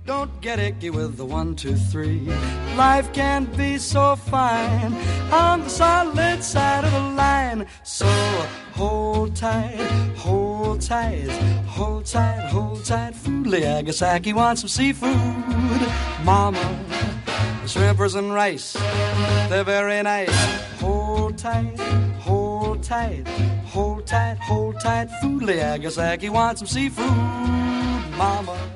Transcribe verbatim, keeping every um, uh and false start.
Don't get icky with the one, two, three. Life can be so fine on the solid side of the line. So hold tight, hold tight, hold tight, hold tight. Food Agasaki wants some seafood. Mama, the shrimpers and rice, they're very nice. Hold tight, hold tight, hold tight, hold tight. Food Agasaki wants some seafood. Mama,